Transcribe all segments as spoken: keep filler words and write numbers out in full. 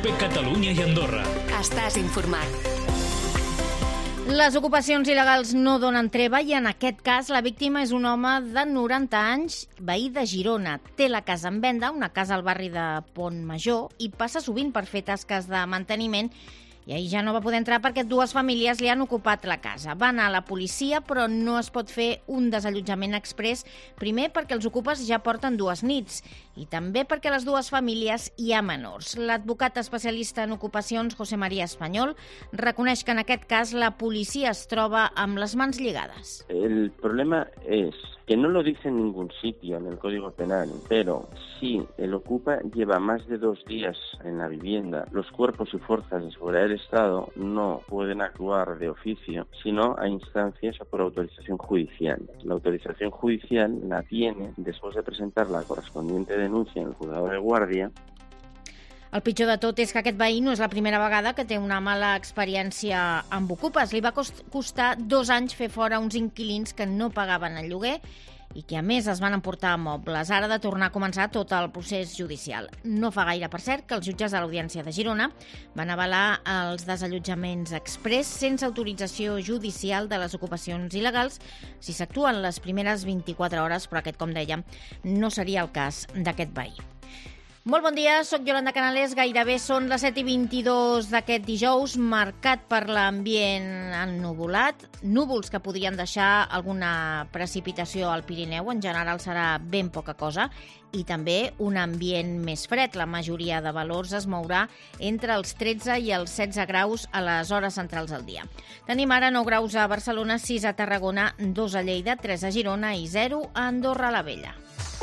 COPE Catalunya i Andorra. Estàs informat. Les ocupacions il·legals no donen treva i en aquest cas la víctima és un home de noranta anys, veí de Girona. Té la casa en venda, una casa al barri de Pont Major, i passa sovint per fer tasques de manteniment i ahir ja no va poder entrar perquè dues famílies li han ocupat la casa. Va anar a la policia, però no es pot fer un desallotjament exprés, primer perquè els ocupes ja porten dues nits i també perquè les dues famílies hi ha menors. L'advocat especialista en ocupacions, José María Español, reconeix que en aquest cas la policia es troba amb les mans lligades. El problema es que no lo dice en ningún sitio en el Código Penal, pero si el ocupa lleva más de dos días en la vivienda, los cuerpos y fuerzas de seguridad del Estado no pueden actuar de oficio, sino a instancias o por autorización judicial. La autorización judicial la tiene después de presentar la correspondiente denuncia en el juzgado de guardia. El pitjor de tot és que aquest veí no és la primera vegada que té una mala experiència amb ocupes. Li va costar dos anys fer fora uns inquilins que no pagaven el lloguer i que, a més, es van emportar mobles. Ara ha de tornar a començar tot el procés judicial. No fa gaire, per cert, que els jutges de l'Audiència de Girona van avalar els desallotjaments exprés sense autorització judicial de les ocupacions il·legals si s'actuen les primeres vint-i-quatre hores, però aquest, com dèiem, no seria el cas d'aquest veí. Molt bon dia, soc Yolanda Canales. Gairebé són les set i vint-i-dos d'aquest dijous, marcat per l'ambient ennuvolat, núvols que podrien deixar alguna precipitació al Pirineu, en general serà ben poca cosa, i també un ambient més fred. La majoria de valors es mourà entre els tretze i els setze graus a les hores centrals del dia. Tenim ara nou graus a Barcelona, sis a Tarragona, dos a Lleida, tres a Girona i zero a Andorra la Vella.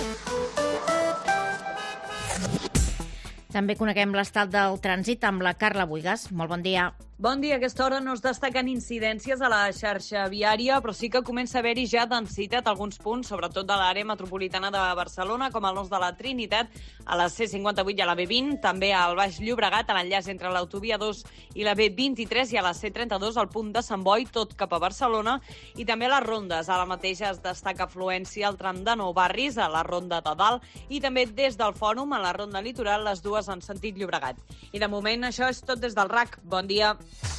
També coneguem l'estat del trànsit amb la Carla Buigas. Molt bon dia. Bon dia. A aquesta hora no es destaquen incidències a la xarxa viària, però sí que comença a haver-hi ja densitat a alguns punts, sobretot de l'àrea metropolitana de Barcelona, com el nus de la Trinitat, a la C cinquanta-vuit i a la B vint, també al Baix Llobregat, a l'enllaç entre l'autovia dos i la B vint-i-tres, i a la C trenta-dos, al punt de Sant Boi, tot cap a Barcelona, i també a les rondes. Ara mateix es destaca afluència al tram de Nou Barris, a la ronda de dalt, i també des del Fòrum, a la ronda litoral, les dues en sentit Llobregat. I de moment això és tot des del R A C. Bon dia.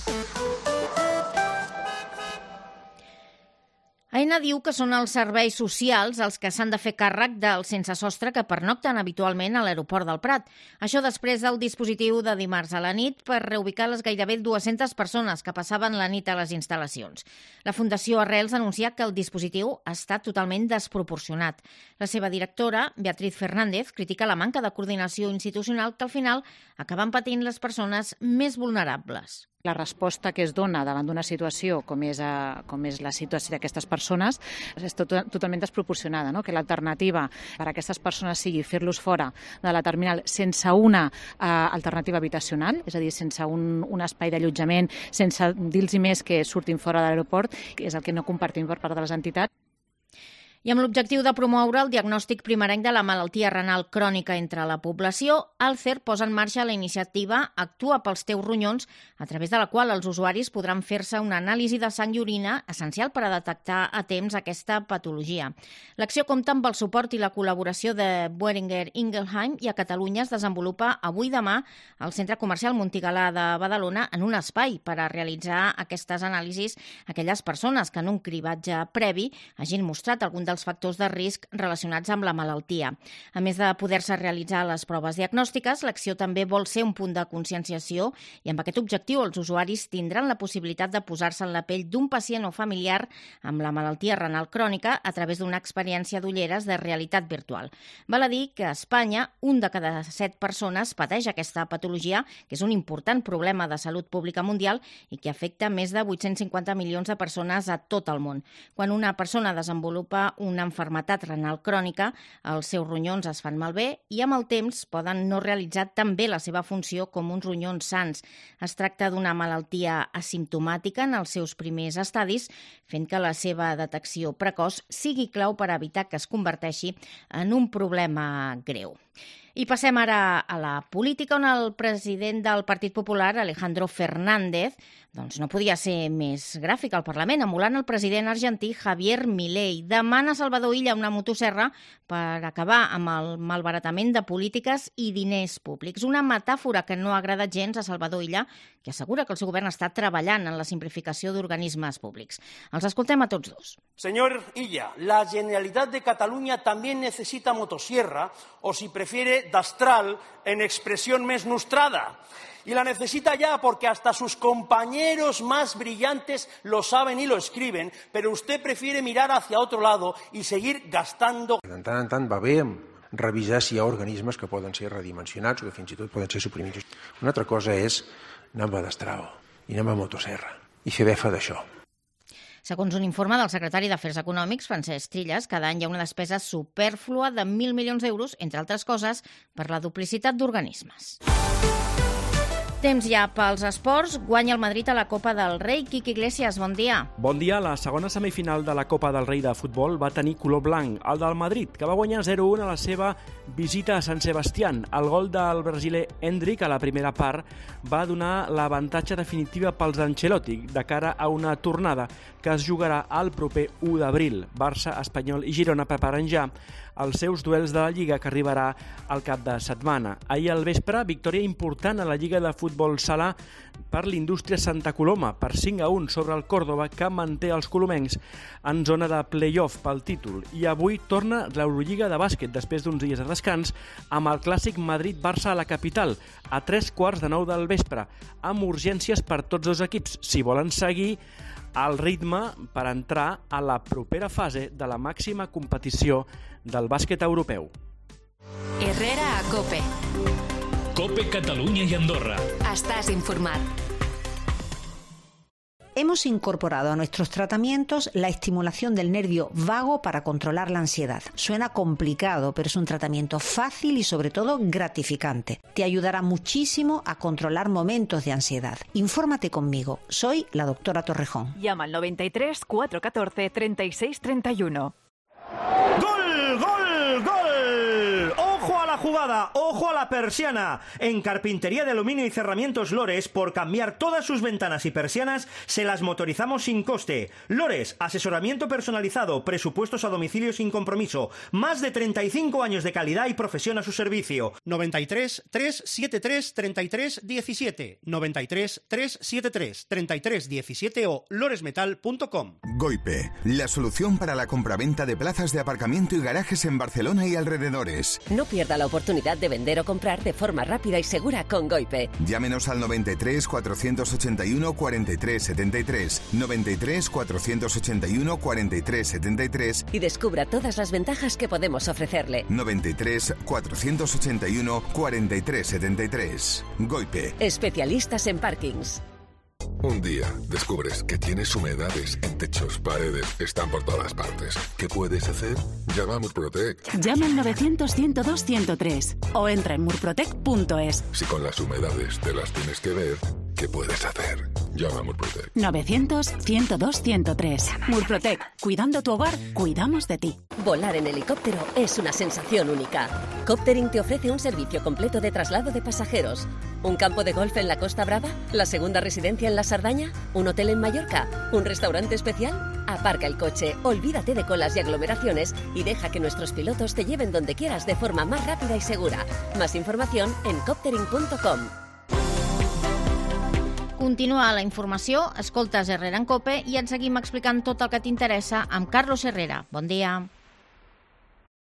Aena diu que són els serveis socials els que s'han de fer càrrec dels sense sostre que pernocten habitualment a l'aeroport del Prat. Això després del dispositiu de dimarts a la nit per reubicar les gairebé dues-centes persones que passaven la nit a les instal·lacions. La Fundació Arrels anuncia que el dispositiu està totalment desproporcionat. La seva directora, Beatriz Fernández, critica la manca de coordinació institucional que al final acaben patint les persones més vulnerables. La resposta que es dona davant d'una situació com és, a, com és la situació d'aquestes persones és tot, totalment desproporcionada, no? Que l'alternativa per a aquestes persones sigui fer-los fora de la terminal sense una uh, alternativa habitacional, és a dir, sense un, un espai d'allotjament, sense dir-los més que surtin fora de l'aeroport, que és el que no compartim per part de les entitats. I amb l'objectiu de promoure el diagnòstic primerenc de la malaltia renal crònica entre la població, Alcer posa en marxa la iniciativa Actua pels teus ronyons, a través de la qual els usuaris podran fer-se una anàlisi de sang i orina essencial per a detectar a temps aquesta patologia. L'acció compta amb el suport i la col·laboració de Boehringer Ingelheim i a Catalunya es desenvolupa avui i demà al Centre Comercial Montigalà de Badalona en un espai per a realitzar aquestes anàlisis a aquelles persones que en un cribatge previ hagin mostrat algun dels factors de risc relacionats amb la malaltia. A més de poder-se realitzar les proves diagnòstiques, l'acció també vol ser un punt de conscienciació i amb aquest objectiu els usuaris tindran la possibilitat de posar-se en la pell d'un pacient o familiar amb la malaltia renal crònica a través d'una experiència d'ulleres de realitat virtual. Val a dir que a Espanya un de cada set persones pateix aquesta patologia, que és un important problema de salut pública mundial i que afecta més de vuit-cents cinquanta milions de persones a tot el món. Quan una persona desenvolupa una malaltia renal crònica, els seus ronyons es fan malbé i amb el temps poden no realitzar tan bé la seva funció com uns ronyons sans. Es tracta d'una malaltia asimptomàtica en els seus primers estadis, fent que la seva detecció precoç sigui clau per evitar que es converteixi en un problema greu. I passem ara a la política, on el president del Partit Popular, Alejandro Fernández, doncs no podia ser més gràfic al Parlament, emulant el president argentí Javier Milei. Demana a Salvador Illa una motosserra per acabar amb el malbaratament de polítiques i diners públics. Una metàfora que no ha agradat gens a Salvador Illa, que assegura que el seu govern està treballant en la simplificació d'organismes públics. Els escoltem a tots dos. Señor Illa, la Generalitat de Cataluña también necesita motosierra, o si prefiere, Dastral, en expresión més nostrada. Y la necesita ya porque hasta sus compañeros más brillantes lo saben y lo escriben, pero usted prefiere mirar hacia otro lado y seguir gastando. De tant en tant va bé revisar si hi ha organismes que poden ser redimensionats o que fins i tot poden ser suprimits. Una altra cosa és anar amb Dastral i anar amb motosserra i fer befa d'això. Segons un informe del secretari d'Afers Econòmics, Francesc Trilles, cada any hi ha una despesa supèrflua de mil milions d'euros, entre altres coses, per la duplicitat d'organismes. Temps ja pels esports. Guanya el Madrid a la Copa del Rei. Quique Iglesias, bon dia. Bon dia. La segona semifinal de la Copa del Rei de futbol va tenir color blanc, el del Madrid, que va guanyar zero a un a la seva visita a Sant Sebastián. El gol del brasiler Endrick a la primera part va donar l'avantatge definitiva pels d'Ancelotti de cara a una tornada que es jugarà el proper u d'abril. Barça, Espanyol i Girona preparen ja els seus duels de la Lliga, que arribarà al cap de setmana. Ahir al vespre, victòria important a la Lliga de Futbol Sala per l'Indústria Santa Coloma, per cinc a un sobre el Córdoba, que manté els colomencs en zona de play-off pel títol. I avui torna l'Eurolliga de bàsquet, després d'uns dies de descans, amb el clàssic Madrid-Barça a la capital, a tres quarts de nou del vespre, amb urgències per tots dos equips, si volen seguir el ritme per entrar a la propera fase de la màxima competició del bàsquet europeu. Herrera a COPE. COPE Catalunya y Andorra. Estás informat. Hemos incorporado a nuestros tratamientos la estimulación del nervio vago para controlar la ansiedad. Suena complicado, pero es un tratamiento fácil y sobre todo gratificante. Te ayudará muchísimo a controlar momentos de ansiedad. Infórmate conmigo. Soy la doctora Torrejón. Llama al noventa y tres, cuatrocientos catorce, treinta y seis treinta y uno. ¡Gol, gol, gol! ¡Ojo a la jugada! ¡Ojo a la persiana! En Carpintería de Aluminio y Cerramientos Lores, por cambiar todas sus ventanas y persianas, se las motorizamos sin coste. Lores, asesoramiento personalizado, presupuestos a domicilio sin compromiso, más de treinta y cinco años de calidad y profesión a su servicio. noventa y tres, trescientos setenta y tres, treinta y tres diecisiete, noventa y tres, trescientos setenta y tres, treinta y tres diecisiete o loresmetal punto com. Goipe, la solución para la compraventa de plazas de aparcamiento y garajes en Barcelona y alrededores. No pierda la oportunidad de vender o comprar de forma rápida y segura con Goipe. Llámenos al noventa y tres, cuatrocientos ochenta y uno, cuarenta y tres setenta y tres, noventa y tres, cuatrocientos ochenta y uno, cuarenta y tres setenta y tres y descubra todas las ventajas que podemos ofrecerle. noventa y tres, cuatrocientos ochenta y uno, cuarenta y tres setenta y tres. Goipe. Especialistas en parkings. Un día descubres que tienes humedades en techos, paredes, están por todas partes. ¿Qué puedes hacer? Llama a Murprotec. Llama al novecientos, ciento dos, ciento tres o entra en murprotec punto es. Si con las humedades te las tienes que ver, ¿qué puedes hacer? Llama a Murprotec. novecientos, ciento dos, ciento tres. Murprotec. Cuidando tu hogar, cuidamos de ti. Volar en helicóptero es una sensación única. Coptering te ofrece un servicio completo de traslado de pasajeros. ¿Un campo de golf en la Costa Brava? ¿La segunda residencia en la Sardaña? ¿Un hotel en Mallorca? ¿Un restaurante especial? Aparca el coche, olvídate de colas y aglomeraciones y deja que nuestros pilotos te lleven donde quieras de forma más rápida y segura. Más información en coptering punto com. Continua la informació, escoltes Herrera en COPE i et seguim explicant tot el que t'interessa amb Carlos Herrera. Bon dia.